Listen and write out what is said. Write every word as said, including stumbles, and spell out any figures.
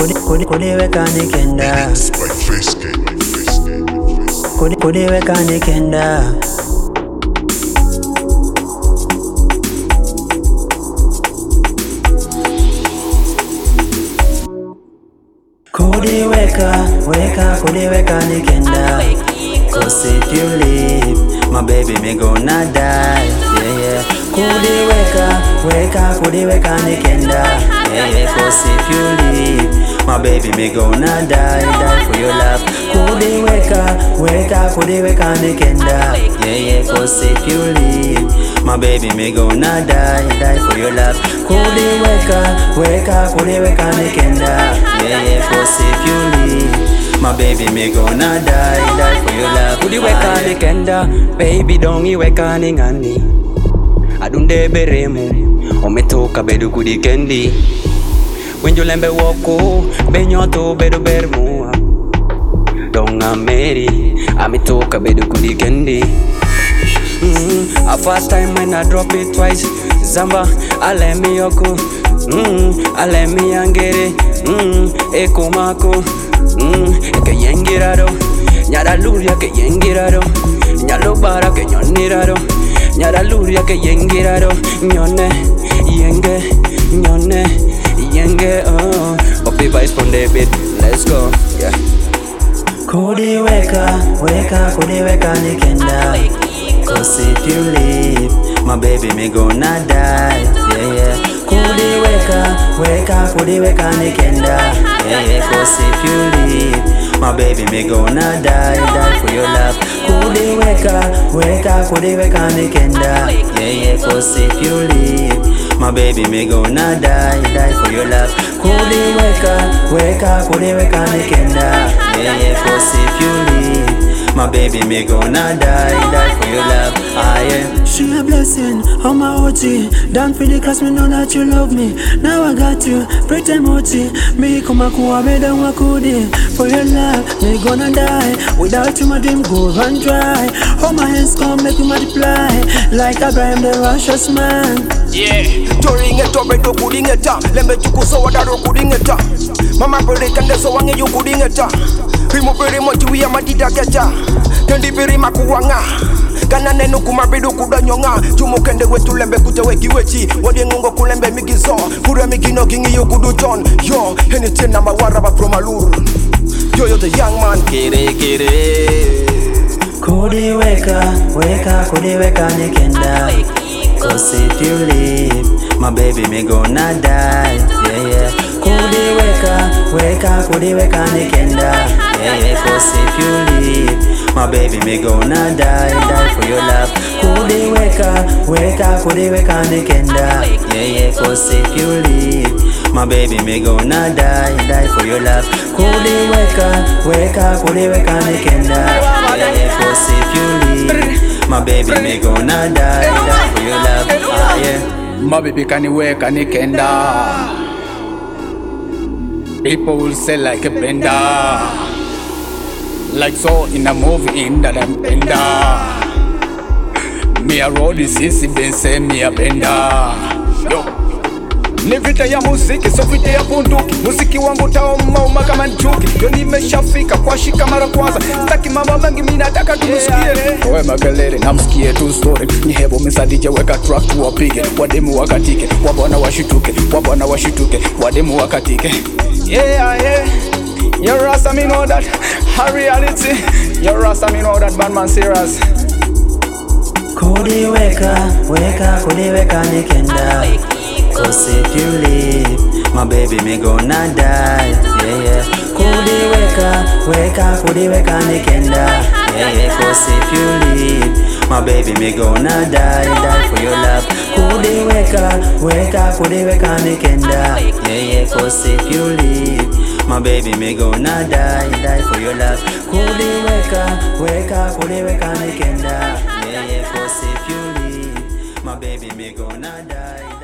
kudiweka nikenda, kudiweka nikenda. Kudiweka, weka, kudiweka nikenda. Cause if you leave, my baby me gonna die. Yeah, yeah. Kudiweka, weka, kudiweka nikenda. Yeah, yeah. Cause if you leave, my baby me gonna die. Die for your love. Kudiweka, weka, kudiweka nikenda. Yeah, yeah. Cause if you leave, my baby me gonna die. Die for your love. Kudiweka, weka, kudiweka nikenda. Yeah, yeah. Cause if you leave, my baby me gonna die. Die for your love. Kudiweka nikenda, baby dongi weka ningani. Adunde beremu, ometoka bedu kudikendi. Wenjo lembe woko, benyoto bedu bermua. Donga meri, ametoka bedu kudikendi. Mm, a first time when I drop it twice. Zamba, I let me yoko. Mm, I let me angere. Mm, eko mako. Mm, eke yengirado. Nyara luria ke yengirado. Nyalo bara ke nyonirado. Nyara luria ke yengirado. Nyone, yenge, nyone, yenge. Oh, Poppy vibes from David. Let's go, yeah. Kudiweka, weka, kudiweka nikenda. Cause if you leave, my baby me gonna die. Yeah, yeah. Kudiweka, weka, kudiweka nikenda. Yeah, yeah. Cause if you leave, my baby me gonna die. Die for your love. Kudiweka, weka, kudiweka nikenda. Yeah, yeah. Cause if you leave, my baby me gonna die. Die for your love. Kudiweka, weka, kudiweka nikenda. Yeah, yeah. Cause if you leave, my baby me gonna die. Die for your love. Ah, yeah. She a blessing, oh my O G. Down for the class, me know that you love me. Now I got you, pretty mochi. Me come a kuwa better wakudi. For your love, me gonna die. Without you, my dream go run dry. All my hands come make you multiply. Like Abraham, the righteous man. Yeah, touring it up, beto kuding it up. Lembe chukuso wadaro kuding it up. Mama pere kande so wange you kuding it up. Primo pere mochi we amadida kecha. Kendi pere makuwanga. Kana nenu kumabidu kudanyonga. Chumo kende wetu lembe kute weki wechi. Wadi ngungo kulembe migizo. Kure mikino kingi yu kudu John. Yo, heni tena mawaraba from Aluru. Yo, yo the young man. Kere kere. Kudiweka, weka, kudiweka nikenda. Cause if you leave, my baby me gonna die. Yeah, yeah. Kudiweka, weka, kudiweka nikenda. Yeah, yeah. Cause if you leave, my baby me gonna die. Die for your love. Kudiweka, weka, kudiweka nikenda. Yeah, yeah. Cause if you leave, my baby me gonna die. Die for your love. Kudiweka, weka, kudiweka nikenda. Yeah, yeah. Cause if you leave, my baby me gonna die. Die for your love. Ah, yeah. My baby kaniweka nikenda. People will say like a bender. Like so in a movie in that I'm bender. Me a roll this easy, ben say me a bender. Yo. Ni vita ya muziki, so vita ya bunduki. Muziki wangu tauma kama njuki. Yo nimeshafika kwa shika mara kwanza. Sitaki mambo mengi mimi nataka tumsikie. Wewe makelele na msikie tu story. Ni hebo msadije weka track tu wapige. Wademu wakatike, wabona washituke, wabona washituke, wademu wakatike. Yeah, yeah. Your Rasta me know that a reality. Your Rasta me know that bad man serious. Kudiweka, weka, kudiweka nikenda. Cause if you leave, my baby me gonna die. Yeah, yeah. Kudiweka, weka, kudiweka nikenda. Yeah, yeah. Cause if you leave, my baby me gonna die. Die for your love. Kudiweka, weka, kudiweka nikenda. Yeah, yeah. Cause if you leave, my baby me gonna die. Die for your love. Kudiweka, weka, kudiweka nikenda. Yeah, yeah. Cause if you leave, my baby me gonna die.